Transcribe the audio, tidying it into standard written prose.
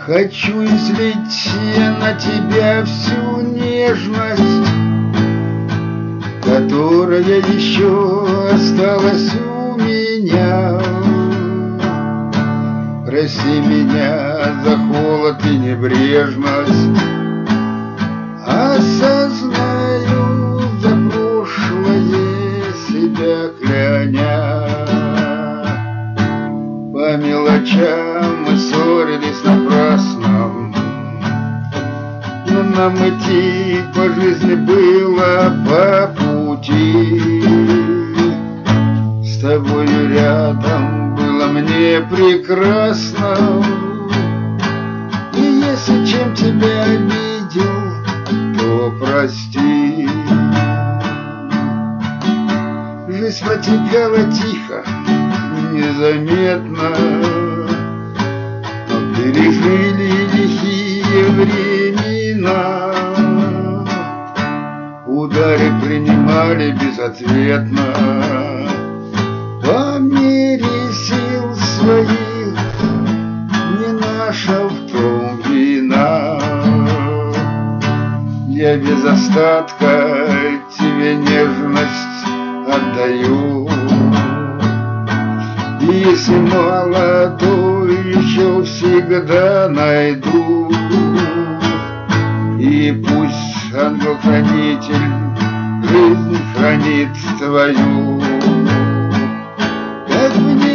Хочу излить я на тебя всю нежность, которая еще осталась у меня. Прости меня за холод и небрежность, осознаю за прошлое себя кляня. По мелочам мы ссорились напрасно, но нам идти по жизни было по пути. С тобою рядом было мне прекрасно, и если чем тебя обидел, то прости. Жизнь протекала тихо, незаметно, но пережили лихие времена. Удары принимали безответно, по мере сил своих, не наша в том вина. Я без остатка тебе нежность отдаю, и если мало, то еще всегда найду. И пусть ангел-хранитель жизнь хранит твою, как мне